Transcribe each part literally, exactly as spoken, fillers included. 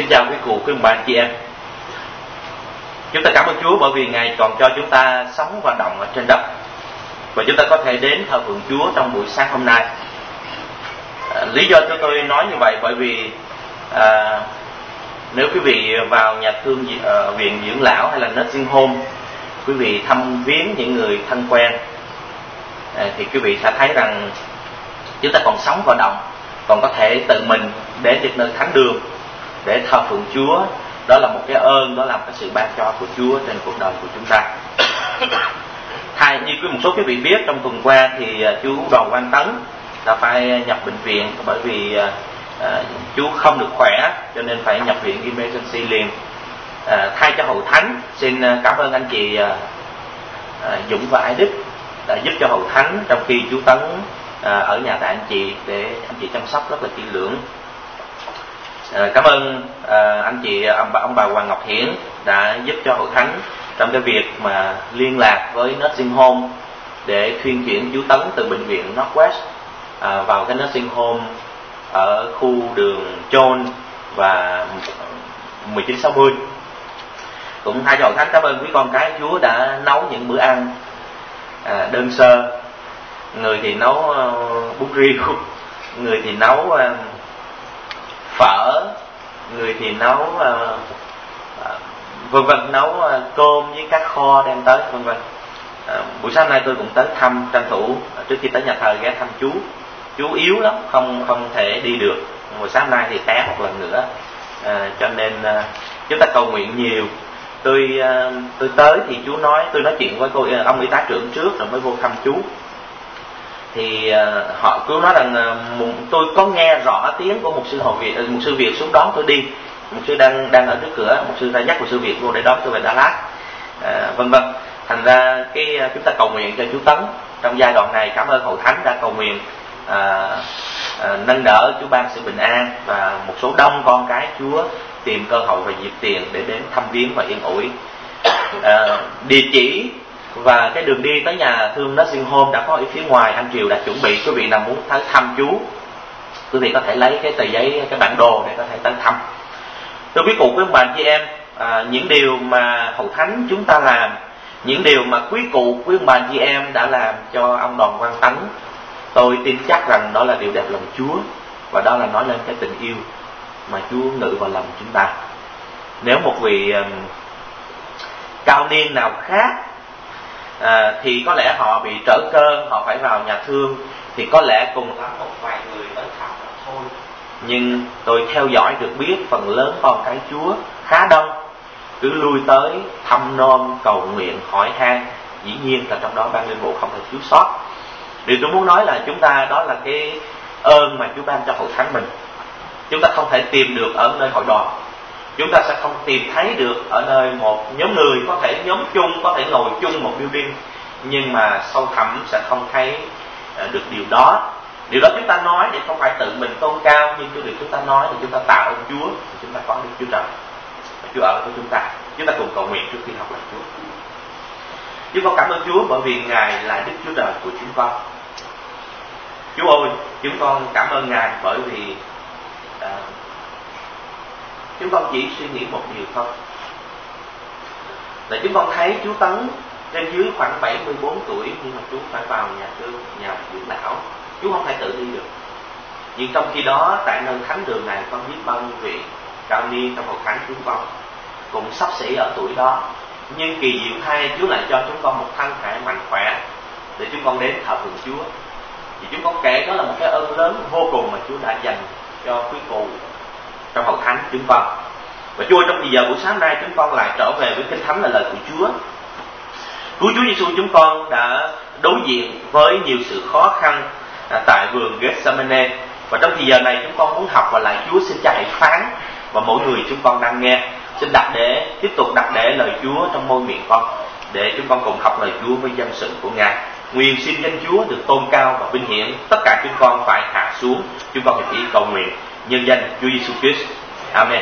Kính chào quý cụ, quý ông bà, anh chị em. Chúng ta cảm ơn Chúa bởi vì Ngài còn cho chúng ta sống và động ở trên đất, và chúng ta có thể đến thờ phượng Chúa trong buổi sáng hôm nay. À, lý do cho tôi nói như vậy bởi vì à, nếu quý vị vào nhà thương uh, viện dưỡng lão hay là nursing home, quý vị thăm viếng những người thân quen, à, thì quý vị sẽ thấy rằng chúng ta còn sống và động, còn có thể tự mình đến được nơi thánh đường để thờ phượng Chúa. Đó là một cái ơn, đó là một cái sự ban cho của Chúa trên cuộc đời của chúng ta. Thay như một số quý vị biết, trong tuần qua thì chú Đoàn Quang Tấn đã phải nhập bệnh viện bởi vì uh, chú không được khỏe, cho nên phải nhập viện emergency liền. Uh, thay cho hội thánh, xin cảm ơn anh chị uh, uh, Dũng và Ái Đức đã giúp cho hội thánh trong khi chú Tấn uh, ở nhà tại anh chị để anh chị chăm sóc rất là kỹ lưỡng. À, cảm ơn à, anh chị ông bà, ông bà Hoàng Ngọc Hiển đã giúp cho hội thánh trong cái việc mà liên lạc với nursing home để thuyên chuyển chú Tấn từ bệnh viện Northwest à, vào cái nursing home ở khu đường John và mười chín sáu mươi. Cũng thay cho hội thánh cảm ơn quý con cái Chúa đã nấu những bữa ăn à, đơn sơ. Người thì nấu uh, bún riêu, người thì nấu uh, phở, người thì nấu uh, uh, vân vân, nấu uh, cơm với cá kho đem tới vân vân. Uh, buổi sáng nay tôi cũng tới thăm, tranh thủ uh, trước khi tới nhà thờ ghé thăm chú. Chú yếu lắm, không không thể đi được. Buổi sáng nay thì té một lần nữa, uh, cho nên uh, chúng ta cầu nguyện nhiều. Tôi uh, tôi tới thì chú nói, tôi nói chuyện với cô uh, ông y tá trưởng trước rồi mới vô thăm chú. Thì uh, họ cứ nói rằng uh, tôi có nghe rõ tiếng của một sư Hồ Việt, uh, một sư Việt xuống đón tôi đi. Một sư đang đang ở trước cửa, một sư ra dắt một sư Việt vô để đón tôi về Đà Lạt, uh, vân vân. Thành ra cái uh, chúng ta cầu nguyện cho chú Tấn trong giai đoạn này. Cảm ơn hội thánh đã cầu nguyện uh, uh, nâng đỡ chú ban sự bình an, và một số đông con cái Chúa tìm cơ hội và dịp tiền để đến thăm viếng và yên ủi. Uh, địa chỉ và cái đường đi tới nhà thương nursing home đã có ở phía ngoài, anh Triều đã chuẩn bị. Quý vị nào muốn tới thăm chú, quý vị có thể lấy cái tờ giấy, cái bản đồ để có thể tới thăm. Thưa quý cụ, quý ông bà, anh chị em, à, những điều mà hội thánh chúng ta làm, những điều mà quý cụ, quý ông bà, anh chị em đã làm cho ông Đoàn Quang Tấn, tôi tin chắc rằng đó là điều đẹp lòng Chúa, và đó là nói lên cái tình yêu mà Chúa ngự vào lòng chúng ta. Nếu một vị um, cao niên nào khác À, thì có lẽ họ bị trở cơ, họ phải vào nhà thương, thì có lẽ cùng lắm một vài người tới thăm thôi. Nhưng tôi theo dõi được biết phần lớn con cái Chúa khá đông cứ lui tới thăm nom, cầu nguyện, hỏi han. Dĩ nhiên là trong đó ban linh mục không thể thiếu sót. Điều tôi muốn nói là chúng ta, đó là cái ơn mà Chúa ban cho hội thánh mình. Chúng ta không thể tìm được ở nơi hội đoàn, chúng ta sẽ không tìm thấy được ở nơi một nhóm người, có thể nhóm chung, có thể ngồi chung một building, nhưng mà sâu thẳm sẽ không thấy được điều đó. Điều đó chúng ta nói để không phải tự mình tôn cao, nhưng cái điều chúng ta nói thì chúng ta tạ ơn Chúa, thì chúng ta có được Chúa Trời, Chúa ở với chúng ta. Chúng ta cùng cầu nguyện trước khi học lời Chúa. Chúng con cảm ơn Chúa bởi vì Ngài là Đức Chúa Trời của chúng con. Chúa ơi, chúng con cảm ơn Ngài bởi vì uh, chúng con chỉ suy nghĩ một điều thôi, là chúng con thấy chú Tấn trên dưới khoảng bảy mươi bốn tuổi, nhưng mà chú phải vào nhà thương, nhà dưỡng lão. Chú không thể tự đi được. Nhưng trong khi đó, tại nơi thánh đường này con biết bao nhiêu vị cao niên trong hội thánh chúng con cũng sắp xỉ ở tuổi đó, nhưng kỳ diệu thay, Chúa lại cho chúng con một thân thể mạnh khỏe để chúng con đến thờ phượng Chúa. Thì chúng con kể đó là một cái ơn lớn vô cùng mà Chúa đã dành cho quý cụ trong hội thánh chúng con. Và Chúa, trong thời giờ buổi sáng nay chúng con lại trở về với Kinh Thánh là lời của Chúa. Cứu Chúa Giêsu chúng con đã đối diện với nhiều sự khó khăn à, tại vườn Gethsemane, và trong thời giờ này chúng con muốn học và lại Chúa. Xin Cha hãy phán, và mỗi người chúng con đang nghe xin đặt để tiếp tục đặt để lời Chúa trong môi miệng con, để chúng con cùng học lời Chúa với danh sự của Ngài. Nguyện xin danh Chúa được tôn cao và vinh hiển. Tất cả chúng con phải hạ xuống, chúng con hiệp ý cầu nguyện nhân danh Chúa Giêsu Christ. Amen.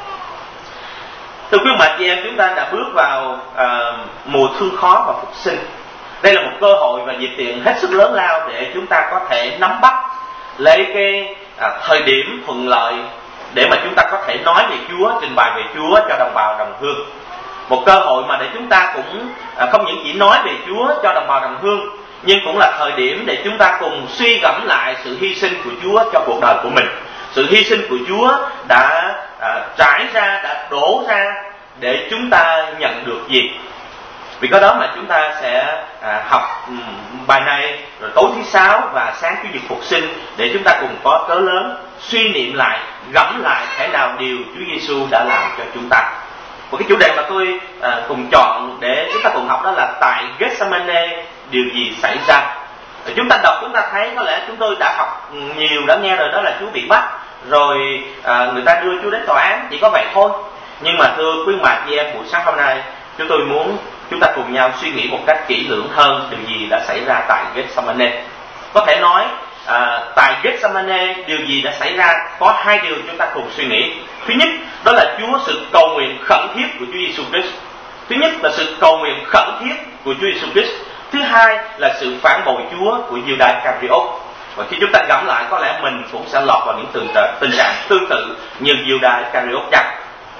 Thưa quý bà chị em, chúng ta đã bước vào uh, mùa thương khó và phục sinh. Đây là một cơ hội và dịp tiện hết sức lớn lao để chúng ta có thể nắm bắt lấy cái uh, thời điểm thuận lợi để mà chúng ta có thể nói về Chúa, trình bày về Chúa cho đồng bào đồng hương. Một cơ hội mà để chúng ta cũng không những chỉ nói về Chúa cho đồng bào đồng hương, nhưng cũng là thời điểm để chúng ta cùng suy gẫm lại sự hy sinh của Chúa cho cuộc đời của mình. Sự hy sinh của Chúa đã à, trải ra, đã đổ ra để chúng ta nhận được gì. Vì có đó mà chúng ta sẽ à, học um, bài này, rồi tối thứ sáu và sáng Chủ nhật phục sinh, để chúng ta cùng có cớ lớn suy niệm lại, gẫm lại thế nào điều Chúa Giêsu đã làm cho chúng ta. Một cái chủ đề mà tôi à, cùng chọn để chúng ta cùng học đó là tại Gethsemane điều gì xảy ra. Chúng ta đọc chúng ta thấy có lẽ chúng tôi đã học nhiều, đã nghe rồi, đó là Chúa bị bắt rồi à, người ta đưa Chúa đến tòa án, chỉ có vậy thôi. Nhưng mà thưa quý bà chị em, buổi sáng hôm nay chúng tôi muốn chúng ta cùng nhau suy nghĩ một cách kỹ lưỡng hơn điều gì đã xảy ra tại Gethsemane. Có thể nói à, tại Gethsemane điều gì đã xảy ra, có hai điều chúng ta cùng suy nghĩ. Thứ nhất đó là Chúa sự cầu nguyện khẩn thiết của Chúa Giêsu Christ. Thứ nhất là sự cầu nguyện khẩn thiết của Chúa Giêsu Christ. Thứ hai là sự phản bội Chúa của Giuđa Iscariot. Và khi chúng ta gẫm lại, có lẽ mình cũng sẽ lọt vào những tình trạng, tình trạng tương tự như Giuđa Iscariot chăng?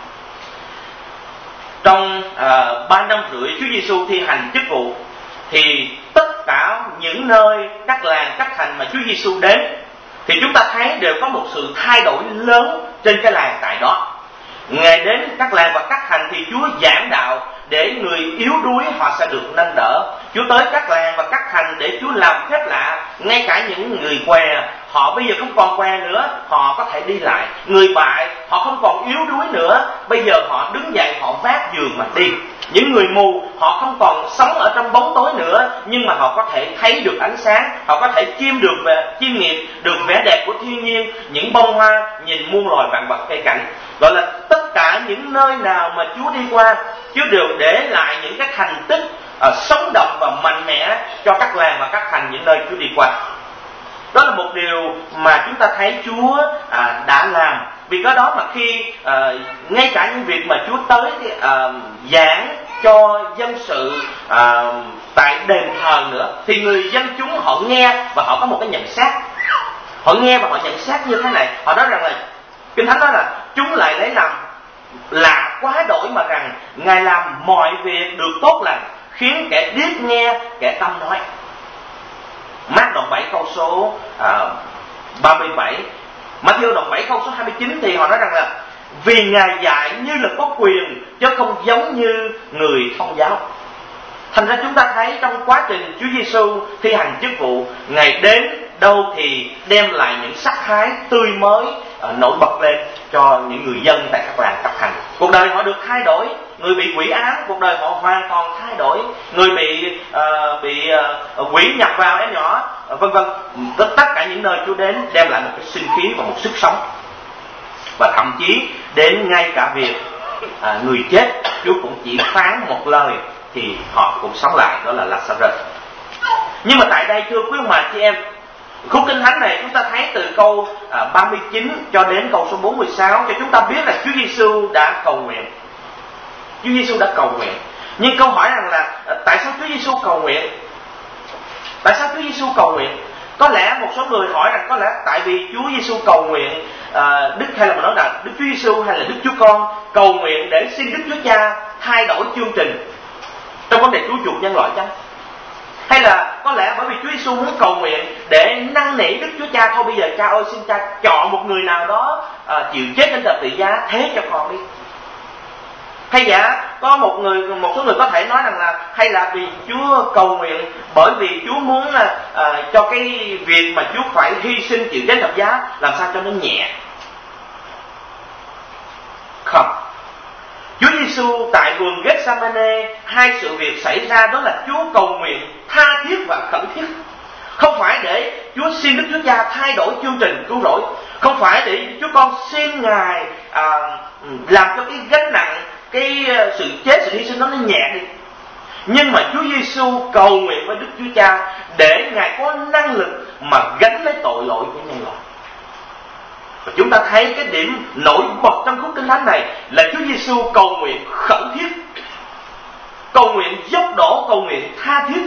Trong ba uh, năm rưỡi Chúa Giêsu thi hành chức vụ, thì tất cả những nơi, các làng, các thành mà Chúa Giêsu đến, thì chúng ta thấy đều có một sự thay đổi lớn trên cái làng tại đó. Ngài đến các làng và các thành thì Chúa giảng đạo để người yếu đuối họ sẽ được nâng đỡ. Chúa tới các làng và các thành để Chúa làm phép lạ. Ngay cả những người què, họ bây giờ không còn què nữa, họ có thể đi lại. Người bại, họ không còn yếu đuối nữa, bây giờ họ đứng dậy, họ vác giường mà đi. Những người mù, họ không còn sống ở trong bóng tối nữa, nhưng mà họ có thể thấy được ánh sáng, họ có thể chiêm được về chiêm nghiệm được vẻ đẹp của thiên nhiên, những bông hoa, nhìn muôn loài vạn vật cây cảnh. Gọi là tất cả những nơi nào mà Chúa đi qua, Chúa đều để lại những cái thành tích uh, sống động và mạnh mẽ cho các làng và các thành những nơi Chúa đi qua. Đó là một điều mà chúng ta thấy Chúa à, đã làm. Vì có đó mà khi à, ngay cả những việc mà Chúa tới à, giảng cho dân sự à, tại đền thờ nữa, thì người dân chúng họ nghe và họ có một cái nhận xét. Họ nghe và họ nhận xét như thế này. Họ nói rằng là, Kinh Thánh nói là chúng lại lấy làm lạ quá đổi mà rằng Ngài làm mọi việc được tốt lành, khiến kẻ điếc nghe, kẻ tâm nói. Mác đoạn bảy câu số à, ba mươi bảy, Matthew đoạn bảy câu số hai mươi chín thì họ nói rằng là vì Ngài dạy như là có quyền, chứ không giống như người thông giáo. Thành ra chúng ta thấy trong quá trình Chúa Giêsu thi hành chức vụ, Ngài đến đâu thì đem lại những sắc thái tươi mới uh, nổi bật lên cho những người dân tại các làng các thành. Cuộc đời họ được thay đổi. Người bị quỷ ám, cuộc đời họ hoàn toàn thay đổi. Người bị uh, bị uh, quỷ nhập vào em nhỏ, uh, vân vân. Tất tất cả những nơi Chúa đến đem lại một cái sinh khí và một sức sống. Và thậm chí đến ngay cả việc uh, người chết, Chúa cũng chỉ phán một lời thì họ cũng sống lại, đó là Lazarus. Nhưng mà tại đây thưa quý ông bà chị em, khúc Kinh Thánh này chúng ta thấy từ câu à, ba mươi chín cho đến câu số bốn mươi sáu cho chúng ta biết là Chúa Giêsu đã cầu nguyện. Chúa Giêsu đã cầu nguyện. Nhưng câu hỏi rằng là tại sao Chúa Giêsu cầu nguyện? Tại sao Chúa Giêsu cầu nguyện? Có lẽ một số người hỏi rằng có lẽ tại vì Chúa Giêsu cầu nguyện à, Đức hay là mình nói là Đức Chúa Giêsu hay là Đức Chúa Con cầu nguyện để xin Đức Chúa Cha thay đổi chương trình trong vấn đề cứu chuộc nhân loại chăng? Hay là có lẽ bởi vì Chúa Giêsu muốn cầu nguyện để năn nỉ Đức Chúa Cha, thôi bây giờ Cha ơi, xin Cha chọn một người nào đó à, chịu chết trên thập tự giá, thế cho con đi. Hay dạ có một người, một số người có thể nói rằng là hay là vì Chúa cầu nguyện bởi vì Chúa muốn à, à, cho cái việc mà Chúa phải hy sinh chịu chết thập giá làm sao cho nó nhẹ. Không. Chúa Giêsu tại vườn Gethsemane, hai sự việc xảy ra đó là Chúa cầu nguyện tha thiết và khẩn thiết. Không phải để Chúa xin Đức Chúa Cha thay đổi chương trình cứu rỗi, không phải để Chúa Con xin Ngài à, làm cho cái gánh nặng, cái sự chết, sự hy sinh đó nó nhẹ đi. Nhưng mà Chúa Giêsu cầu nguyện với Đức Chúa Cha để Ngài có năng lực mà gánh lấy tội lỗi của nhân loại. Và chúng ta thấy cái điểm nổi bật trong khúc Kinh Thánh này là Chúa Giêsu cầu nguyện khẩn thiết, cầu nguyện dốc đổ, cầu nguyện tha thiết.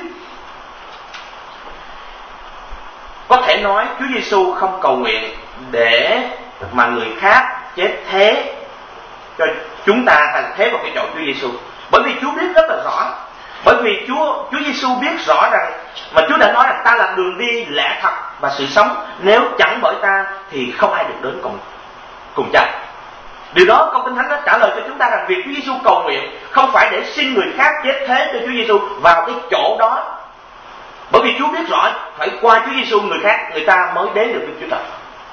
Có thể nói Chúa Giêsu không cầu nguyện để mà người khác chết thế cho chúng ta hay là thế vào cái chỗ Chúa Giêsu. Bởi vì Chúa biết rất là rõ, bởi vì Chúa Chúa Giêsu biết rõ rằng, mà Chúa đã nói rằng ta là đường đi, lẽ thật và sự sống, nếu chẳng bởi ta thì không ai được đến cùng cùng cha. Điều đó câu Kinh Thánh đã trả lời cho chúng ta rằng việc Chúa Giêsu cầu nguyện không phải để xin người khác chết thế cho Chúa Giêsu vào cái chỗ đó, bởi vì Chúa biết rõ phải qua Chúa Giêsu người khác người ta mới đến được với Chúa Trời.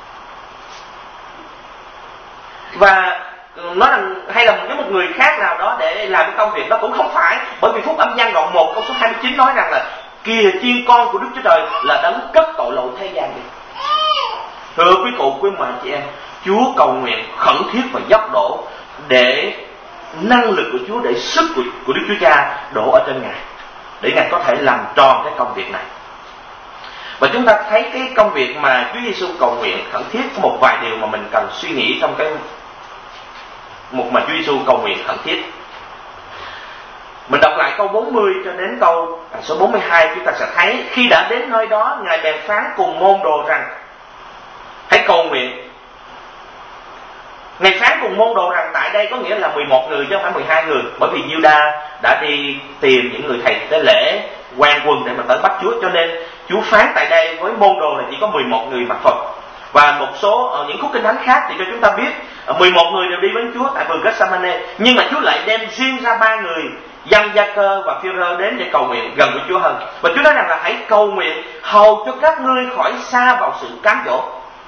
Và nói rằng hay là với một người khác nào đó để làm cái công việc đó cũng không phải, bởi vì Phúc Âm Giăng đoạn một câu số hai mươi chín nói rằng là kìa chiên con của Đức Chúa Trời là đấng cất tội lỗi thế gian đi. Thưa quý cụ, quý bà chị em, Chúa cầu nguyện khẩn thiết và dốc đổ để năng lực của Chúa, để sức của, của Đức Chúa Cha đổ ở trên Ngài, để Ngài có thể làm tròn cái công việc này. Và chúng ta thấy cái công việc mà Chúa Giêsu cầu nguyện khẩn thiết có một vài điều mà mình cần suy nghĩ trong cái một mà Chúa Giêsu cầu nguyện khẩn thiết. Mình đọc lại câu bốn mươi cho đến câu số bốn mươi hai, chúng ta sẽ thấy khi đã đến nơi đó, Ngài bèn phán cùng môn đồ rằng hãy cầu nguyện. Ngài phán cùng môn đồ rằng tại đây có nghĩa là mười một người chứ không phải mười hai người, bởi vì Giu-đa đã đi tìm những người thầy tế lễ quan quân để mà tới bắt Chúa, cho nên Chúa phán tại đây với môn đồ là chỉ có mười một người mà thôi. Và một số ở những khúc Kinh Thánh khác thì cho chúng ta biết mười một người đều đi với Chúa tại vườn Gethsemane, nhưng mà Chúa lại đem riêng ra ba người, Giăng-gia-cơ và Phi-rơ đến để cầu nguyện gần với Chúa hơn. Và Chúa nói rằng là hãy cầu nguyện hầu cho các ngươi khỏi xa vào sự cám dỗ.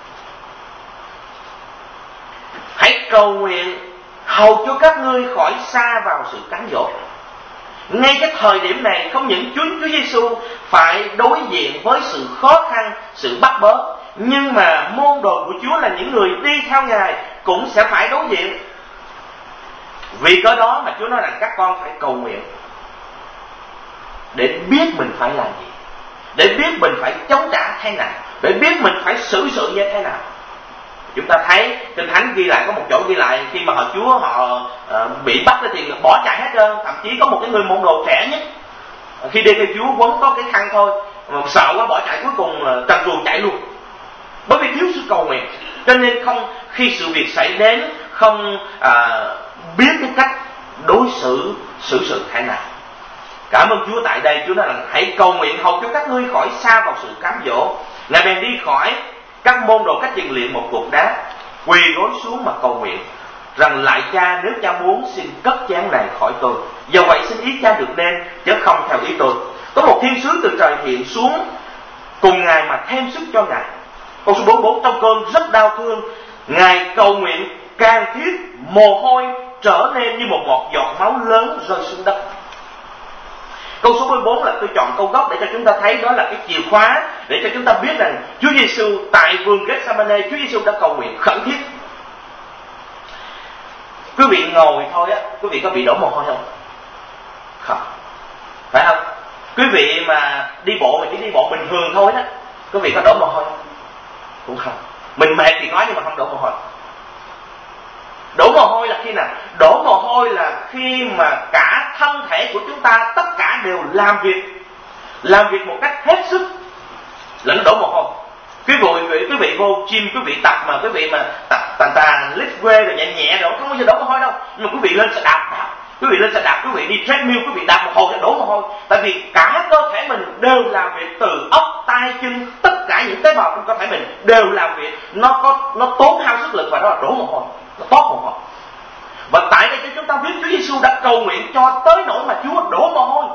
Hãy cầu nguyện hầu cho các ngươi khỏi xa vào sự cám dỗ. Ngay cái thời điểm này, không những Chúa Chúa Giêsu phải đối diện với sự khó khăn, sự bắt bớ, nhưng mà môn đồ của Chúa là những người đi theo Ngài cũng sẽ phải đối diện. Vì cớ đó mà Chúa nói rằng các con phải cầu nguyện để biết mình phải làm gì, để biết mình phải chống trả thế nào, để biết mình phải xử sự như thế nào. Chúng ta thấy Kinh Thánh ghi lại, có một chỗ ghi lại khi mà họ Chúa họ uh, bị bắt thì bỏ chạy hết trơn. Thậm chí có một cái người môn đồ trẻ nhất khi đi theo Chúa quấn có cái khăn thôi, mà sợ quá bỏ chạy, cuối cùng uh, trần truồng chạy luôn, bởi vì thiếu sự cầu nguyện. Cho nên không, khi sự việc xảy đến không uh, biết cái cách đối xử xử sự thế nào. Cảm ơn Chúa, tại đây Chúa nói rằng hãy cầu nguyện hầu cho các ngươi khỏi xa vào sự cám dỗ. Ngài bèn đi khỏi, các môn đồ cách chừng liền một cục đá, quỳ gối xuống mà cầu nguyện rằng lại Cha, nếu Cha muốn xin cất chén này khỏi tôi, do vậy xin ý Cha được nên chứ không theo ý tôi. Có một thiên sứ từ trời hiện xuống cùng Ngài mà thêm sức cho Ngài. Câu số bốn mươi bốn, trong cơn rất đau thương, Ngài cầu nguyện càng thiết, mồ hôi trở nên như một giọt giọt máu lớn rơi xuống đất. Câu số bốn mươi bốn là tôi chọn câu gốc để cho chúng ta thấy đó là cái chìa khóa để cho chúng ta biết rằng Chúa Giêsu tại vườn Gethsemane, Chúa Giêsu đã cầu nguyện khẩn thiết. Quý vị ngồi thôi á, quý vị có bị đổ mồ hôi không? Không, phải không? Quý vị mà đi bộ mà chỉ đi bộ bình thường thôi đó, quý vị có đổ mồ hôi không? Cũng không. Mình mệt thì có nhưng mà không đổ mồ hôi. Đổ mồ hôi là khi nào? Đổ mồ hôi là khi mà cả thân thể của chúng ta tất cả đều làm việc, làm việc một cách hết sức là nó đổ mồ hôi. Quý vị, quý vị vô gym, quý vị tập mà quý vị mà tập tàn tàn, lift weight rồi nhẹ nhẹ rồi không bao giờ đổ mồ hôi đâu. Nhưng mà quý vị lên xe đạp, đạp, quý vị lên xe đạp, quý vị đi treadmill, quý vị đạp một hồi sẽ đổ mồ hôi. Tại vì cả cơ thể mình đều làm việc, từ óc, tay, chân, tất cả những tế bào trong cơ thể mình đều làm việc. Nó có nó tốn hao sức lực và đó là đổ mồ hôi, nó toát mồ hôi. Và tại đây cho chúng ta biết Chúa Giêsu đã cầu nguyện cho tới nỗi mà Chúa đổ mồ hôi.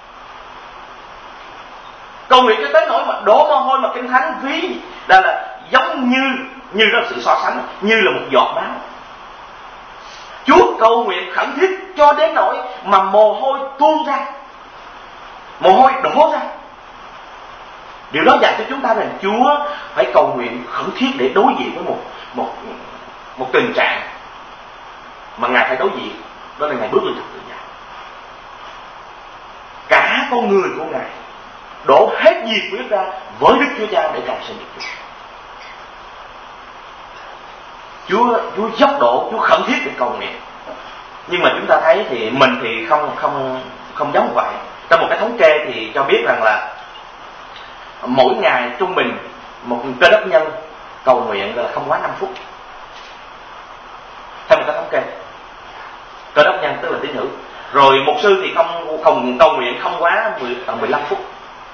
Cầu nguyện cho tới nỗi mà đổ mồ hôi mà Kinh Thánh ví là, là giống như, như đó là sự so sánh, như là một giọt máu. Chúa cầu nguyện khẩn thiết cho đến nỗi mà mồ hôi tuôn ra, mồ hôi đổ ra. Điều đó dạy cho chúng ta rằng Chúa phải cầu nguyện khẩn thiết để đối diện với một một một tình trạng mà Ngài phải đối diện, đó là Ngài bước lên thập tự giá. Cả con người của Ngài đổ hết nhiệt huyết ra với Đức Chúa Cha để cầu xin được Chúa. Chúa Chúa dốc đổ, Chúa khẩn thiết để cầu nguyện. Nhưng mà chúng ta thấy thì mình thì không không không giống vậy. Trong một cái thống kê thì cho biết rằng là mỗi ngày trung bình một Cơ Đốc nhân cầu nguyện là không quá năm phút. người ta thống kê. Cơ đốc nhân tức là tín hữu. Rồi mục sư thì không không cầu nguyện không quá mười lăm phút.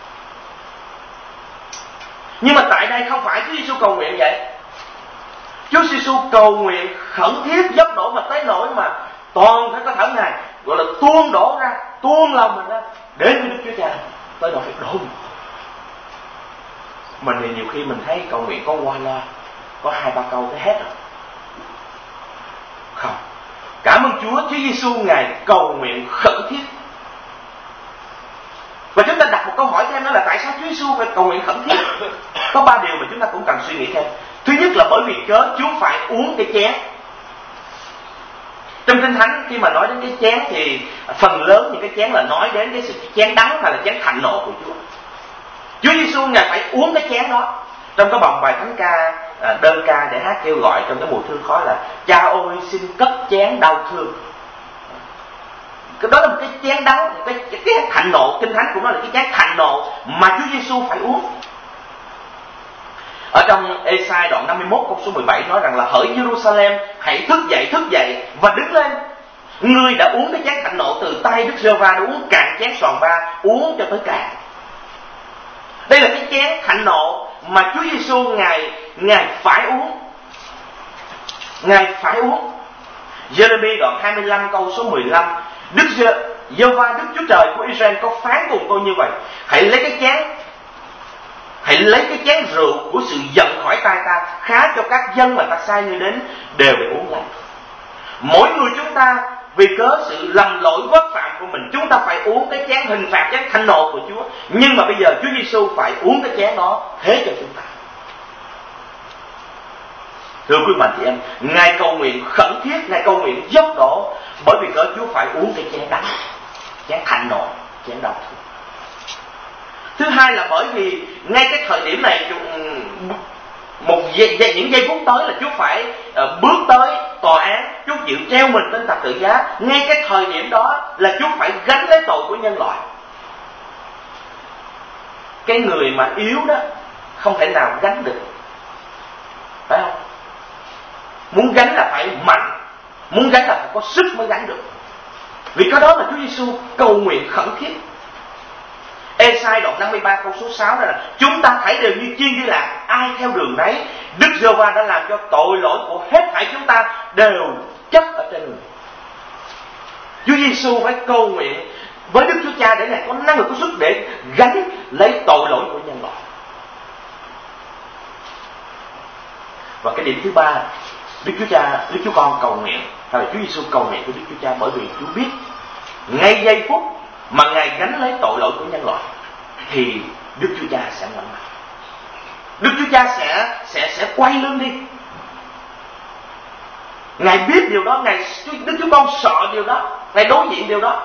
Nhưng mà tại đây không phải Chúa Giêsu cầu nguyện vậy. Chúa Giêsu cầu nguyện khẩn thiết dốc đổ mà tới nỗi mà toàn thể cơ thể Ngài gọi là tuôn đổ ra, tuôn lòng mình ra đến với Đức Chúa Cha, tới nỗi phải đổ. Mình thì nhiều khi mình thấy cầu nguyện có qua loa, có hai ba câu cái hết rồi. Không. Cảm ơn Chúa, Chúa Giêsu Ngài cầu nguyện khẩn thiết. Và chúng ta đặt một câu hỏi thêm đó là tại sao Chúa Giêsu phải cầu nguyện khẩn thiết? Có ba điều mà chúng ta cũng cần suy nghĩ thêm. Thứ nhất là bởi vì cớ Chúa phải uống cái chén. Trong Kinh Thánh khi mà nói đến cái chén thì phần lớn những cái chén là nói đến cái sự chén đắng hay là chén thạnh nộ của Chúa. Chúa Giêsu Ngài phải uống cái chén đó. Trong cái bài thánh ca, đơn ca để hát kêu gọi trong cái mùa thương khói là Cha ơi xin cất chén đau thương. Cái đó là một cái chén đắng, một cái, cái chén thạnh nộ. Kinh Thánh cũng nói là cái chén thạnh nộ mà Chúa Giêsu phải uống. Ở trong Ê-sai đoạn năm mươi mốt câu số mười bảy nói rằng là hỡi Jerusalem hãy thức dậy thức dậy và đứng lên. Ngươi đã uống cái chén thạnh nộ từ tay Đức Giê-hô-va, đã uống cạn chén xoàn va, uống cho tới cạn. Đây là cái chén thạnh nộ mà Chúa Giêsu ngài ngài phải uống, ngài phải uống. Giê-rê-mi đoạn hai mươi lăm câu số mười lăm, Đức Giê-hô-va Đức Chúa Trời của Israel có phán cùng tôi như vậy: hãy lấy cái chén, hãy lấy cái chén rượu của sự giận khỏi tay ta, khá cho các dân mà ta sai ngươi đến đều để uống lại. Mỗi người chúng ta vì cớ sự lầm lỗi vất phạm của mình, chúng ta phải uống cái chén hình phạt, chén thạnh nộ của Chúa. Nhưng mà bây giờ Chúa Giêsu phải uống cái chén đó thế cho chúng ta. Thưa quý mạnh chị em, Ngài cầu nguyện khẩn thiết, Ngài cầu nguyện dốc đổ, bởi vì cớ Chúa phải uống cái chén đắng, chén thạnh nộ, chén đau thương. Thứ hai là bởi vì ngay cái thời điểm này, một giây, những giây phút tới là Chúa phải uh, bước tới tòa án, Chúa chịu treo mình trên thập tự giá. Ngay cái thời điểm đó là Chúa phải gánh lấy tội của nhân loại. Cái người mà yếu đó không thể nào gánh được, phải không? Muốn gánh là phải mạnh, muốn gánh là phải có sức mới gánh được. Vì cái đó mà Chúa Giêsu cầu nguyện khẩn thiết. Ê-sai đoạn năm mươi ba câu số sáu đó là chúng ta thấy đều như chiên đi lạc, ai theo đường đấy. Đức Giê-hô-va đã làm cho tội lỗi của hết thảy chúng ta đều chất ở trên người. Chúa Giêsu phải cầu nguyện với Đức Chúa Cha để Ngài có năng lực, có sức để gánh lấy tội lỗi của nhân loại. Và cái điểm thứ ba, Đức Chúa Cha, Đức Chúa Con cầu nguyện, hay là Chúa Giêsu cầu nguyện với Đức Chúa Cha, bởi vì Chúa biết ngay giây phút mà Ngài gánh lấy tội lỗi của nhân loại thì Đức Chúa Cha sẽ ngoảnh mặt. Đức Chúa Cha sẽ sẽ sẽ quay lưng đi. Ngài biết điều đó, Ngài Đức Chúa Con sợ điều đó, Ngài đối diện điều đó.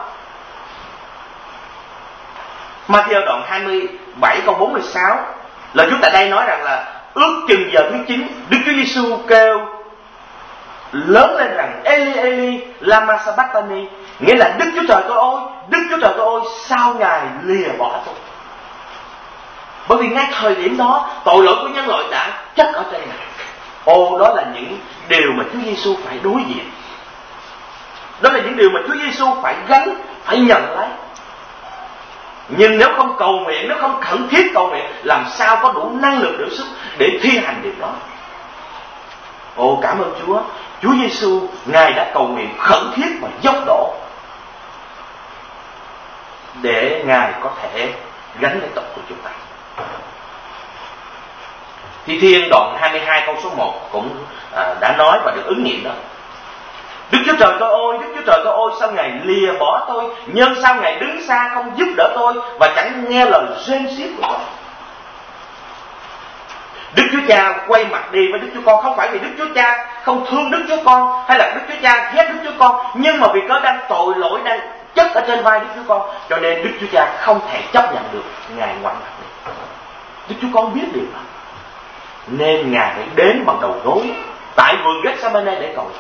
Ma-thi-ơ đoạn hai mươi bảy câu bốn mươi sáu, lời Chúa tại đây nói rằng là ước chừng giờ thứ chín, Đức Chúa Giêsu kêu lớn lên rằng Eli Eli lama sabachthani, nghĩa là Đức Chúa Trời tôi ơi, Đức Chúa Trời tôi ơi, sao Ngài lìa bỏ tôi? Bởi vì ngay thời điểm đó tội lỗi của nhân loại đã chất ở trên Ngài. Ồ, đó là những điều mà Chúa Giêsu phải đối diện. Đó là những điều mà Chúa Giêsu phải gánh, phải nhận lấy. Nhưng nếu không cầu nguyện, nếu không khẩn thiết cầu nguyện, làm sao có đủ năng lực, đủ sức để thi hành điều đó? Ồ, cảm ơn Chúa, Chúa Giêsu Ngài đã cầu nguyện khẩn thiết và dốc đổ để Ngài có thể gánh lấy tội của chúng ta. Thi Thiên đoạn hai mươi hai câu số một cũng à, đã nói và được ứng nghiệm đó. Đức Chúa Trời tôi ơi, Đức Chúa Trời tôi ơi, sao Ngài lìa bỏ tôi? Nhưng sao Ngài đứng xa không giúp đỡ tôi và chẳng nghe lời rên xiết của tôi? Đức Chúa Cha quay mặt đi với Đức Chúa Con, không phải vì Đức Chúa Cha không thương Đức Chúa Con hay là Đức Chúa Cha ghét Đức Chúa Con, nhưng mà vì có đang tội lỗi đang chất ở trên vai Đức Chúa Con, cho nên Đức Chúa Cha không thể chấp nhận được Ngài ngoảnh mặt đi. Đức Chúa Con biết điều đó, nên Ngài phải đến bằng đầu gối tại vườn Gethsemane để cầu nguyện.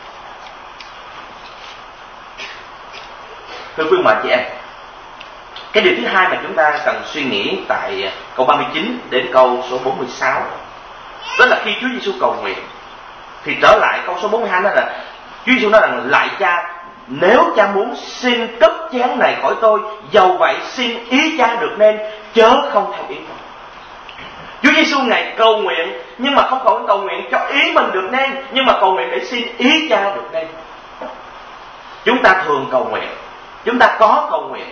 Thưa quý bà chị em, cái điều thứ hai mà chúng ta cần suy nghĩ tại câu ba mươi chín đến câu số bốn mươi sáu, đó là khi Chúa Giêsu cầu nguyện thì trở lại câu số bốn mươi hai đó là Chúa Giêsu nói rằng lại Cha, nếu Cha muốn xin cất chén này khỏi tôi, dầu vậy xin ý Cha được nên, chớ không theo ý tôi. Chúa Giêsu Ngài cầu nguyện, nhưng mà không cầu cầu nguyện cho ý mình được nên, nhưng mà cầu nguyện để xin ý Cha được nên. Chúng ta thường cầu nguyện, chúng ta có cầu nguyện,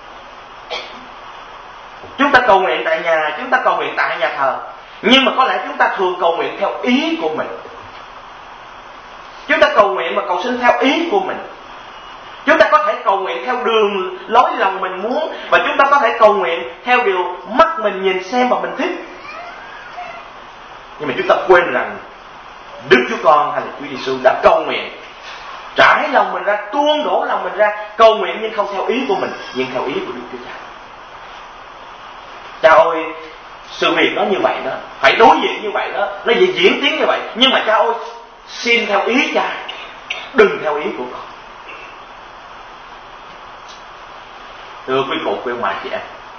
chúng ta cầu nguyện tại nhà, chúng ta cầu nguyện tại nhà thờ, nhưng mà có lẽ chúng ta thường cầu nguyện theo ý của mình. Chúng ta cầu nguyện và cầu xin theo ý của mình. Chúng ta có thể cầu nguyện theo đường lối lòng mình muốn, và chúng ta có thể cầu nguyện theo điều mắt mình nhìn xem và mình thích. Nhưng mà chúng ta quên rằng Đức Chúa Con hay là Chúa Giêsu đã cầu nguyện, trải lòng mình ra, tuôn đổ lòng mình ra, cầu nguyện nhưng không theo ý của mình, nhưng theo ý của Đức Chúa Cha. Cha ơi, sự việc nó như vậy đó, phải đối diện như vậy đó, nó diễn tiến như vậy, nhưng mà Cha ơi, xin theo ý Cha, đừng theo ý của con. Thưa quý cụ, quý ông bà chị em,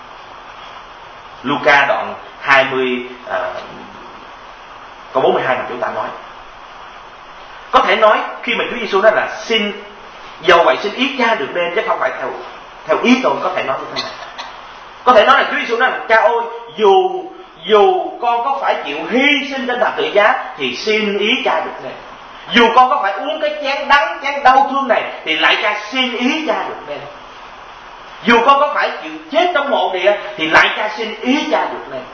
Luca đoạn hai mươi à, câu bốn mươi hai mà chúng ta nói, có thể nói khi mà Chúa Giêsu nói là xin, dầu vậy xin ý Cha được nên, chứ không phải theo theo ý tôi. Có thể nói như thế này, có thể nói là Chúa Giêsu nói là Cha ơi, dù dù con có phải chịu hy sinh trên thập tự giá thì xin ý Cha được nên. Dù con có phải uống cái chén đắng, chén đau thương này thì lại Cha xin ý Cha được nên. Dù con có phải chịu chết trong mộ địa thì lại Cha xin ý Cha được nên.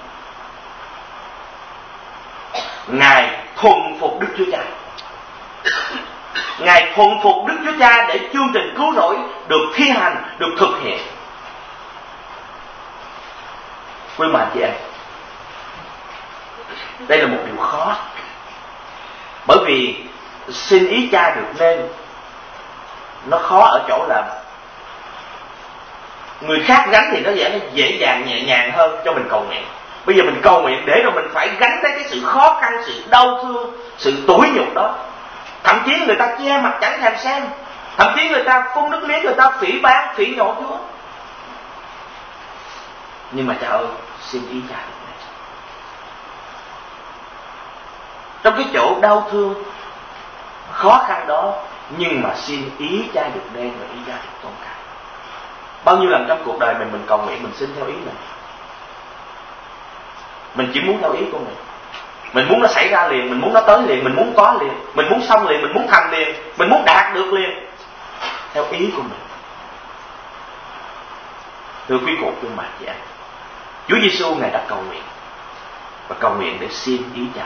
Ngài thuần phục Đức Chúa Cha, Ngài thuần phục Đức Chúa Cha để chương trình cứu rỗi được thi hành, được thực hiện. Quý bà chị em, đây là một điều khó, bởi vì xin ý Cha được nên nó khó ở chỗ là người khác gánh thì nó dễ dễ dàng nhẹ nhàng hơn cho mình cầu nguyện. Bây giờ mình cầu nguyện để rồi mình phải gánh lấy cái sự khó khăn, sự đau thương, sự tủi nhục đó. Thậm chí người ta che mặt chẳng thèm xem, thậm chí người ta phun nước miếng, người ta phỉ báng, phỉ nhổ Chúa. Nhưng mà Cha ơi, xin ý Cha được nên. Trong cái chỗ đau thương, khó khăn đó, nhưng mà xin ý Cha được nên và ý Cha được tôn trọng. Bao nhiêu lần trong cuộc đời mình mình cầu nguyện mình xin theo ý mình, mình chỉ muốn theo ý của mình, mình muốn nó xảy ra liền, mình muốn nó tới liền, mình muốn có liền, mình muốn xong liền, mình muốn thành liền, mình muốn đạt được liền, theo ý của mình. Thưa quý cụ, quý bà chị em, Chúa Giêsu Ngài đã cầu nguyện, và cầu nguyện để xin ý Cha.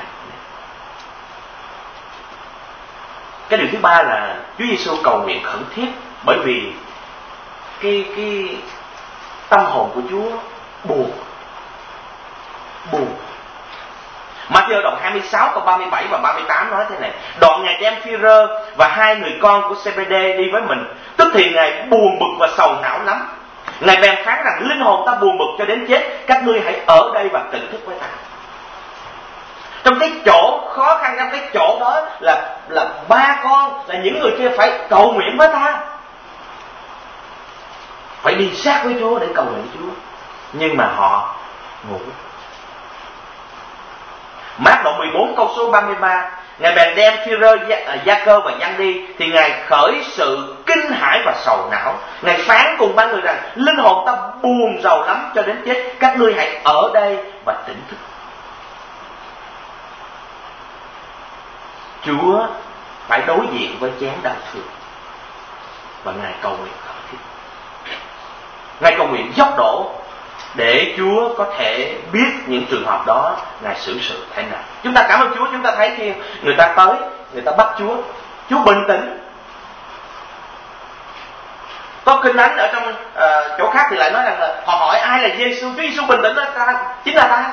Cái điều thứ ba là Chúa Giêsu cầu nguyện khẩn thiết, bởi vì cái cái tâm hồn của Chúa buồn, buồn. Matthew đoạn hai mươi sáu câu ba mươi bảy và ba mươi tám nói thế này: đoạn Ngài đem Phi-rơ và hai người con của Sê-bê-đê đi với mình, tức thì Ngài buồn bực và sầu não lắm. Ngài bèn phán rằng linh hồn ta buồn bực cho đến chết, các ngươi hãy ở đây và tỉnh thức với ta. Trong cái chỗ khó khăn, trong cái chỗ đó là là ba con, là những người kia phải cầu nguyện với ta, phải đi sát với Chúa để cầu nguyện Chúa, nhưng mà họ ngủ. Mát đoạn mười bốn câu số ba mươi ba: Ngài bèn đem Phi-rơ, Gia-cơ và Giăng đi, thì Ngài khởi sự kinh hãi và sầu não. Ngài phán cùng ba người rằng linh hồn ta buồn rầu lắm cho đến chết, các ngươi hãy ở đây và tỉnh thức. Chúa phải đối diện với chén đau thương, và Ngài cầu nguyện khẩn thiết. Ngài cầu nguyện dốc đổ để Chúa có thể biết những trường hợp đó Ngài xử sự thế nào. Chúng ta cảm ơn Chúa, chúng ta thấy khi người ta tới, người ta bắt Chúa, Chúa bình tĩnh. Có kinh thánh ở trong uh, chỗ khác thì lại nói rằng là họ hỏi ai là Giêsu, Chúa Giêsu bình tĩnh là ta, chính là ta.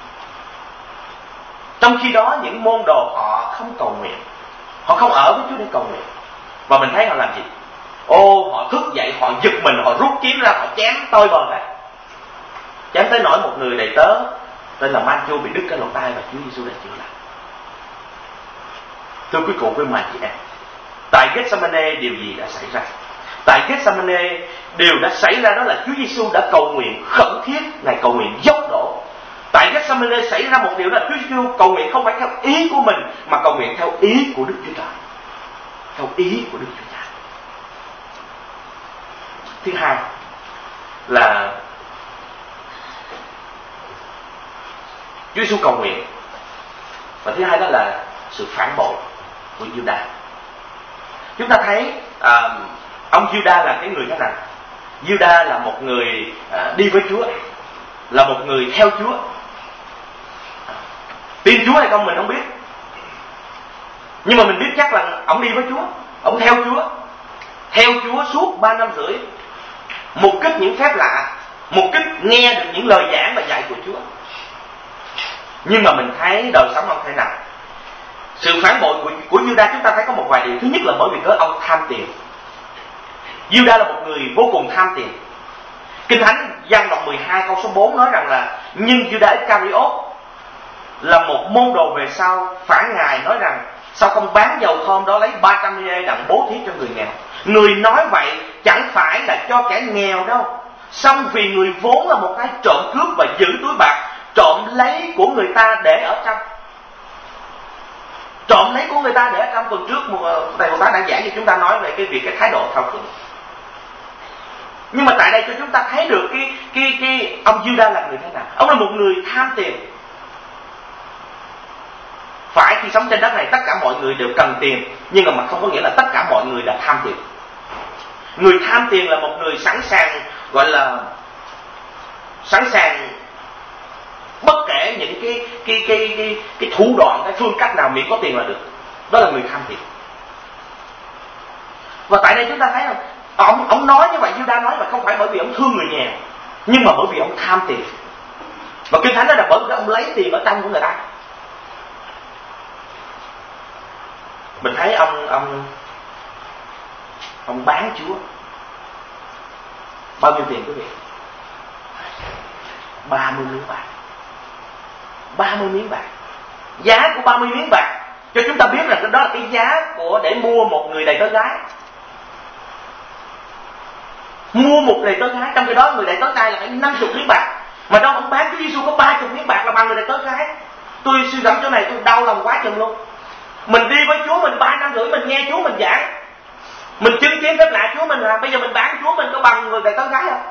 Trong khi đó những môn đồ họ không cầu nguyện, họ không ở với Chúa để cầu nguyện. Và mình thấy họ làm gì? Ô, họ thức dậy, họ giật mình, họ rút kiếm ra, họ chém tôi bờ ra. Chém tới nỗi một người đầy tớ tên là Man-chu bị đứt cái lỗ tai và Chúa Giêsu đã chữa lành. Thưa quý cụ, quý bà chị em, tại Gethsemane điều gì đã xảy ra? Tại Gethsemane điều đã xảy ra đó là Chúa Giêsu đã cầu nguyện khẩn thiết, Ngài cầu nguyện dốc đổ. Tại Gethsemane xảy ra một điều là Chúa Giêsu cầu nguyện không phải theo ý của mình, mà cầu nguyện theo ý của Đức Chúa Trời. theo ý của Đức Chúa Cha. Thứ hai là Chúa Giêsu cầu nguyện, và thứ hai đó là sự phản bội của Giu-đa. Chúng ta thấy à, ông Giu-đa là cái người thế nào? Giu-đa là một người à, đi với Chúa, là một người theo Chúa. Tin Chúa hay không mình không biết, nhưng mà mình biết chắc là ông đi với Chúa, ông theo Chúa, theo Chúa suốt ba năm rưỡi, mục kích những phép lạ, mục kích nghe được những lời giảng và dạy của Chúa. Nhưng mà mình thấy đời sống ông thế nào? Sự phản bội của, của Giu-đa chúng ta thấy có một vài điều. Thứ nhất là bởi vì cớ ông tham tiền. Giu-đa là một người vô cùng tham tiền. Kinh Thánh Giăng đoạn mười hai câu số bốn nói rằng là nhưng Giu-đa Iscariot là một môn đồ về sau phản Ngài, nói rằng sao không bán dầu thơm đó lấy ba trăm ni-ê đặng bố thí cho người nghèo. Người nói vậy chẳng phải là cho kẻ nghèo đâu, song vì người vốn là một cái trộm cướp và giữ túi bạc, trộm lấy của người ta để ở trong. Trộm lấy của người ta để ở trong. Tuần trước thầy Hồ Tá đã giảng cho chúng ta nói về cái việc cái thái độ thao khước. Nhưng mà tại đây cho chúng ta thấy được cái cái cái ông Giu-đa là người thế nào. Ông là một người tham tiền. Phải khi sống trên đất này tất cả mọi người đều cần tiền, nhưng mà không có nghĩa là tất cả mọi người là tham tiền. Người tham tiền là một người sẵn sàng, gọi là sẵn sàng bất kể những cái cái cái cái cái thủ đoạn, cái phương cách nào miễn có tiền là được. Đó là người tham tiền. Và tại đây chúng ta thấy là ông ông nói như vậy, Giu-đa nói mà không phải bởi vì ông thương người nghèo, nhưng mà bởi vì ông tham tiền. Và Kinh Thánh nói là bởi vì ông lấy tiền ở trong của người ta. Mình thấy ông ông ông bán Chúa. Bao nhiêu tiền quý vị? ba mươi miếng bạc. ba mươi miếng bạc. Giá của ba mươi miếng bạc cho chúng ta biết rằng đó là cái giá của để mua một người đầy tớ gái. Mua một đầy tớ gái, trong khi đó người đầy tớ trai là phải năm mươi miếng bạc. Mà đâu ông bán Chúa Giêsu có ba mươi miếng bạc là bằng người đầy tớ gái. Tôi suy gẫm chỗ này tôi đau lòng quá chừng luôn. Mình đi với Chúa mình ba năm rưỡi, mình nghe Chúa mình giảng, mình chứng kiến phép lạ Chúa mình làm, bây giờ mình bán Chúa mình có bằng người đầy tớ gái không?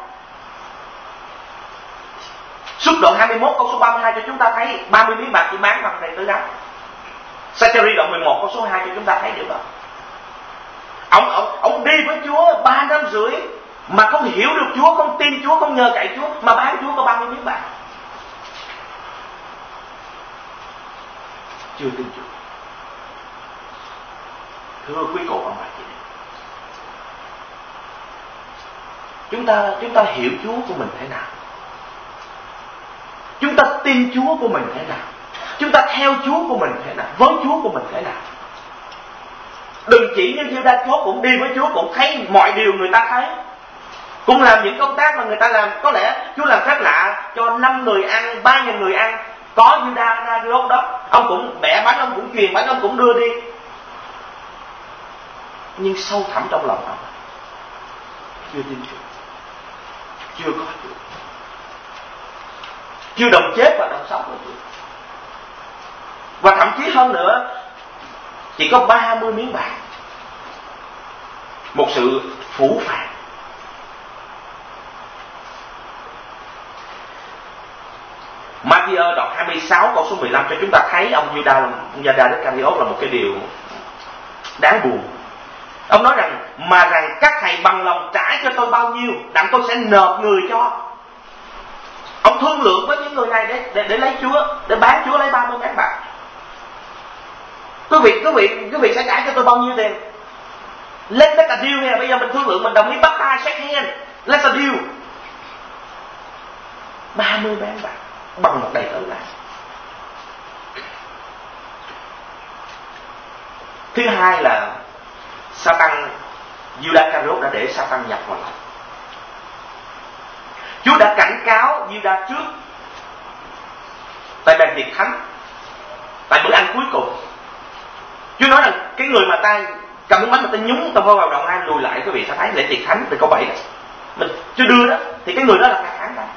Xuất đoạn hai mươi mốt câu số ba mươi hai cho chúng ta thấy ba mươi miếng bạc chỉ bán bằng đầy tớ gái. Sa-cha-ri đoạn mười một câu số hai cho chúng ta thấy điều đó. Ông, ông, ông đi với Chúa ba năm rưỡi mà không hiểu được Chúa, không tin Chúa, không nhờ cậy Chúa, mà bán Chúa có ba mươi miếng bạc. Chưa tin Chúa. Thưa quý cô ông bà chị em, chúng ta chúng ta hiểu Chúa của mình thế nào? Chúng ta tin Chúa của mình thế nào? Chúng ta theo Chúa của mình thế nào? Với Chúa của mình thế nào? Đừng chỉ như Giu-đa, Chúa cũng đi với Chúa, cũng thấy mọi điều người ta thấy, cũng làm những công tác mà người ta làm. Có lẽ Chúa làm phép lạ cho năm người ăn, ba nghìn người ăn, có Giu-đa Iscariot đó, ông cũng bẻ bánh, ông cũng truyền bánh, ông cũng đưa đi. Nhưng sâu thẳm trong lòng ông chưa tin Chúa, chưa có Chúa, chưa đồng chết và đồng sống với Chúa. Và thậm chí hơn nữa, chỉ có ba mươi miếng bạc. Một sự phũ phàng. Ma-thi-ơ đoạn hai mươi sáu câu số mười lăm cho chúng ta thấy ông Giu-đa, ông Giu-đa Iscariot là một cái điều đáng buồn. Ông nói rằng mà rằng các thầy bằng lòng trả cho tôi bao nhiêu đặng tôi sẽ nộp người cho. Ông thương lượng với những người này để để, để lấy Chúa, để bán Chúa lấy ba mươi miếng bạc. Quý vị, quý vị, quý vị sẽ trả cho tôi bao nhiêu tiền? Let's make a deal nha. Bây giờ mình thương lượng, mình đồng ý bắt tay, shake hand. Let's a deal. ba mươi miếng bạc bằng một đầy tớ gái. Thứ hai là Sa-tan, Giu-đa Iscariot đã để Sa-tan nhập vào lòng. Chúa đã cảnh cáo Giu-đa trước tại bàn tiệc thánh, tại bữa ăn cuối cùng. Chúa nói rằng cái người mà ta cầm miếng bánh mà ta nhúng ta vô vào động ai lùi lại. Quý vị sẽ thấy lễ tiệc thánh từ câu bảy này, mình chưa đưa đó thì cái người đó là phản kháng ta.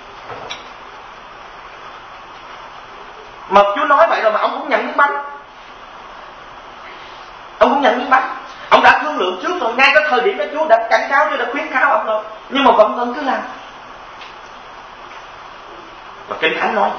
Mà Chúa nói vậy rồi mà ông cũng nhận miếng bánh, ông cũng nhận miếng bánh. thương lượng trước rồi, ngay cái thời điểm đó Chúa đã cảnh cáo, Chúa đã khuyến cáo ông rồi, nhưng mà vẫn vẫn cứ làm. Và Kinh Thánh nói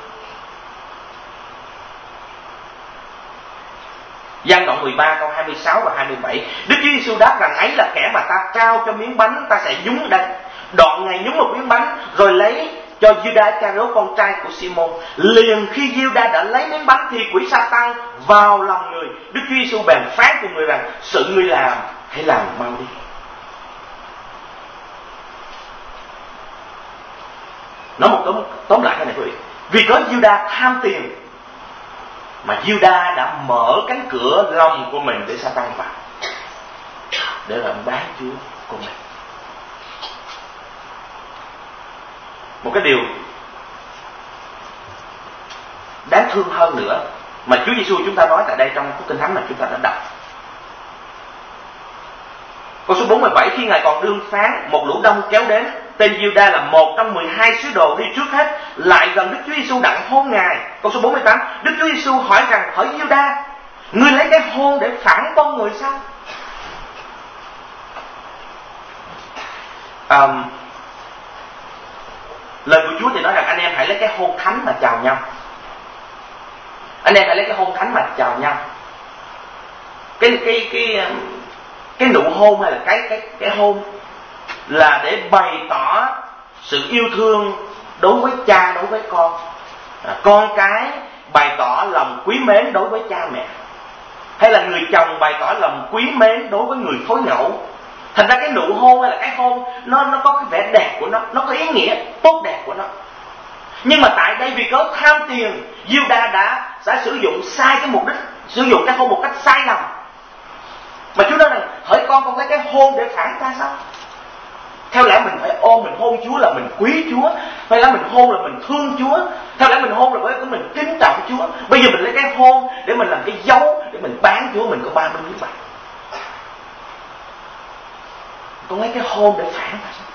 Giăng đoạn mười ba câu hai mươi sáu và hai mươi bảy, Đức Chúa Giêsu đáp rằng ấy là kẻ mà ta trao cho miếng bánh ta sẽ nhúng đây. Đoạn Ngài nhúng một miếng bánh rồi lấy cho Giuđa Iscariot con trai của Simon. Liền khi Giuđa đã lấy miếng bánh thì quỷ Sa-tan vào lòng người. Đức Chúa Giêsu bèn phán cùng người rằng sự ngươi làm hãy làm mau đi. Nói một tóm, tóm lại cái này quý vị. Vì có Giuđa tham tiền mà Giuđa đã mở cánh cửa lòng của mình để Sa-tan vào, để làm bán Chúa của mình. Một cái điều đáng thương hơn nữa mà Chúa Giêsu chúng ta nói tại đây trong Kinh Thánh mà chúng ta đã đọc. Câu số bốn mươi bảy, khi Ngài còn đương phán, một lũ đông kéo đến. Tên Giuđa là một trong mười hai sứ đồ đi trước hết, lại gần Đức Chúa Giêsu đặng hôn Ngài. Câu số bốn mươi tám, Đức Chúa Giêsu hỏi rằng: hỡi Giuđa, ngươi lấy cái hôn để phản con người sao? Um, lời của Chúa thì nói rằng anh em hãy lấy cái hôn thánh mà chào nhau. Anh em hãy lấy cái hôn thánh mà chào nhau. Cái cái cái cái nụ hôn hay là cái cái cái hôn là để bày tỏ sự yêu thương đối với cha đối với con. À, con cái bày tỏ lòng quý mến đối với cha mẹ, hay là người chồng bày tỏ lòng quý mến đối với người phối ngẫu. Thành ra cái nụ hôn hay là cái hôn nó nó có cái vẻ đẹp của nó, nó có ý nghĩa tốt đẹp của nó. Nhưng mà tại đây vì có tham tiền, Giuđa đã đã sử dụng sai cái mục đích, sử dụng cái hôn một cách sai lầm. Mà Chúa nói rằng hỡi con con lấy cái hôn để phản ta sao? Theo lẽ mình phải ôm, mình hôn Chúa là mình quý Chúa, hay là mình hôn là mình thương Chúa, theo lẽ mình hôn là bởi mình kính trọng Chúa. Bây giờ mình lấy cái hôn để mình làm cái dấu để mình bán Chúa, mình có ba mươi miếng bạc. Con lấy cái hôn để phản ta sao?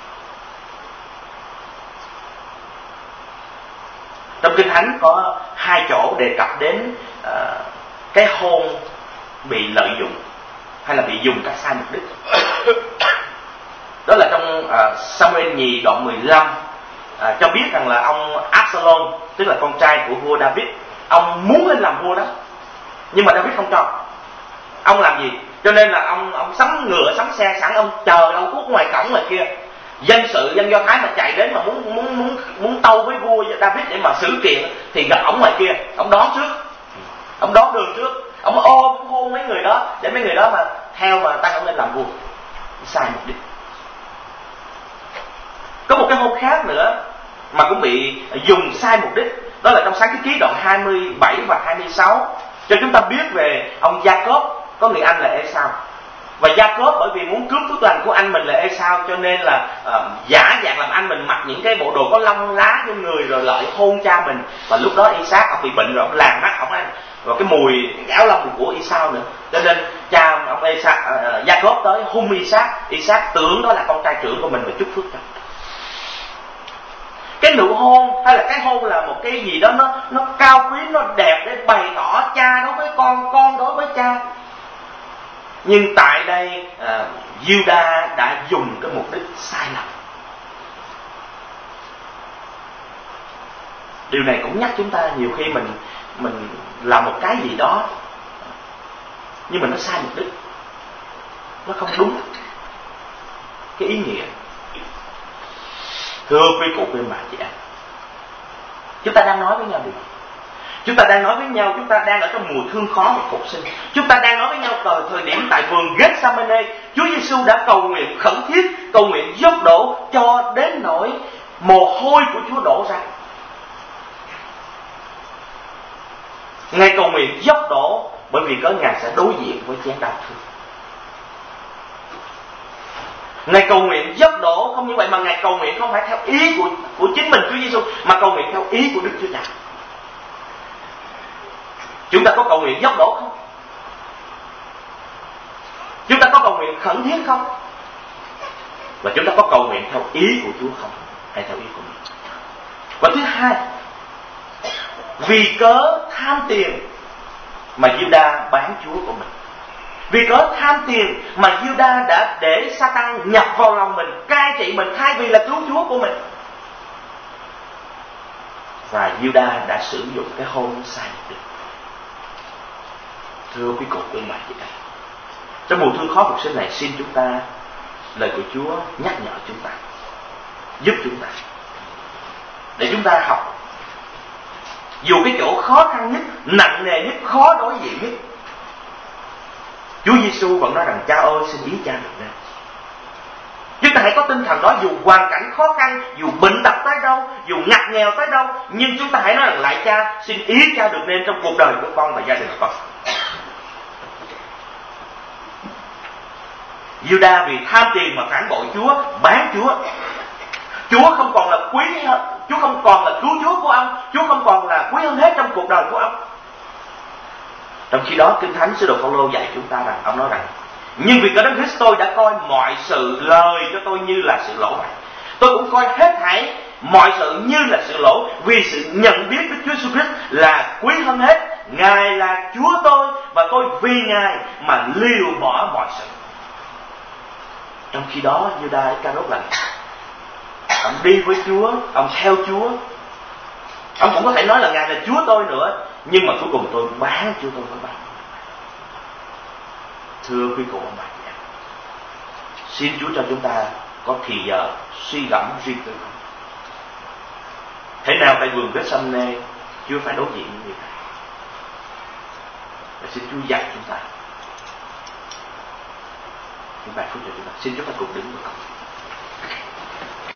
Trong Kinh Thánh có hai chỗ đề cập đến uh, cái hôn bị lợi dụng hay là bị dùng cách sai mục đích. Đó là trong uh, Sa-mu-êl nhì đoạn mười lăm, uh, cho biết rằng là ông Absalom, tức là con trai của vua David, ông muốn lên làm vua đó, nhưng mà David không cho. Ông làm gì? Cho nên là ông ông sắm ngựa sắm xe sẵn, ông chờ đâu khuất ngoài cổng ngoài kia. Dân sự dân Do Thái mà chạy đến mà muốn muốn muốn muốn tâu với vua David để mà xử kiện thì gặp ổng ngoài kia, ổng đón trước, ổng đón đường trước, ổng ôm hôn mấy người đó để mấy người đó mà theo mà tăng ổng lên làm vua. Sai mục đích. Có một cái hôn khác nữa mà cũng bị dùng sai mục đích, đó là trong Sáng Thế Ký đoạn hai mươi bảy và hai mươi sáu, cho chúng ta biết về ông Gia-cốp, có người anh là Ê-sao. Và Gia-cốp bởi vì muốn cướp phước lành của anh mình là Ê-sao, cho nên là uh, giả dạng làm anh mình mặc những cái bộ đồ có lông lá trên người rồi lại hôn cha mình. Và lúc đó I-sác ông bị bệnh rồi, ông làng mắt, ông ăn và cái mùi cái áo lông của I-sao nữa, cho nên cha ông Ê-sao, uh, Gia-cốp tới hung I-sác. I-sác tưởng đó là con trai trưởng của mình và chúc phước cho. Cái nụ hôn hay là cái hôn là một cái gì đó nó nó cao quý, nó đẹp để bày tỏ cha đối với con, con đối với cha. Nhưng tại đây uh, Giuđa đã dùng cái mục đích sai lầm. Điều này cũng nhắc chúng ta nhiều khi mình mình làm một cái gì đó nhưng mà nó sai mục đích, nó không đúng cái ý nghĩa. Thưa quý cụ quý bà chị em, chúng ta đang nói với nhau điều gì? Chúng ta đang nói với nhau, chúng ta đang ở trong mùa thương khó và phục sinh. Chúng ta đang nói với nhau từ thời điểm tại vườn Gethsemane, Chúa Giêsu đã cầu nguyện khẩn thiết, cầu nguyện dốc đổ cho đến nỗi mồ hôi của Chúa đổ ra. Ngài cầu nguyện dốc đổ bởi vì có Ngài sẽ đối diện với chén đau thương. Ngài cầu nguyện dốc đổ không như vậy mà Ngài cầu nguyện không phải theo ý của của chính mình Chúa Giêsu, mà cầu nguyện theo ý của Đức Chúa Cha. Chúng ta có cầu nguyện dốc đổ không? Chúng ta có cầu nguyện khẩn thiết không? Và chúng ta có cầu nguyện theo ý của Chúa không? Hay theo ý của mình? Và thứ hai, vì cớ tham tiền mà Giuđa bán Chúa của mình. Vì có tham tiền mà Giu-đa đã để Sa-tan nhập vào lòng mình, cai trị mình thay vì là cứu Chúa của mình. Và Giu-đa đã sử dụng cái hôn sai mục đích. Thưa quý cụ quý bà chị em, trong mùa thương khó phục sinh này, xin chúng ta, lời của Chúa nhắc nhở chúng ta, giúp chúng ta, để chúng ta học. Dù cái chỗ khó khăn nhất, nặng nề nhất, khó đối diện nhất, Chúa Giêsu vẫn nói rằng Cha ơi, xin ý Cha được nên. Chúng ta hãy có tinh thần đó, dù hoàn cảnh khó khăn, dù bệnh tật tới đâu, dù ngặt nghèo tới đâu, nhưng chúng ta hãy nói rằng lại Cha, xin ý Cha được nên trong cuộc đời của con và gia đình của con. Giu-đa vì tham tiền mà phản bội Chúa, bán Chúa. Chúa không còn là quý, Chúa không còn là cứu Chúa của ông, Chúa không còn là quý hơn hết trong cuộc đời của ông. Trong khi đó, Kinh Thánh sứ đồ Phaolô dạy chúng ta rằng, ông nói rằng, nhưng vì có Đấng Christ tôi đã coi mọi sự lời cho tôi như là sự lỗ vậy. Tôi cũng coi hết thảy mọi sự như là sự lỗ, vì sự nhận biết Đức Chúa Jesus Christ là quý hơn hết. Ngài là Chúa tôi, và tôi vì Ngài mà liều bỏ mọi sự. Trong khi đó, Giu-đa Iscariot là ông đi với Chúa, ông theo Chúa, ông cũng có thể nói là Ngài là Chúa tôi nữa, nhưng mà cuối cùng tôi bán Chúa tôi với bạn. Thưa quý cụ ông bà, xin Chúa cho chúng ta có thì giờ suy gẫm suy tư. Thế nào tại vườn Gethsemane Chúa phải đối diện như vậy? Và xin Chúa dạy chúng ta. Chúng ta phúc cho chúng ta. Xin chúng ta cùng đứng với con.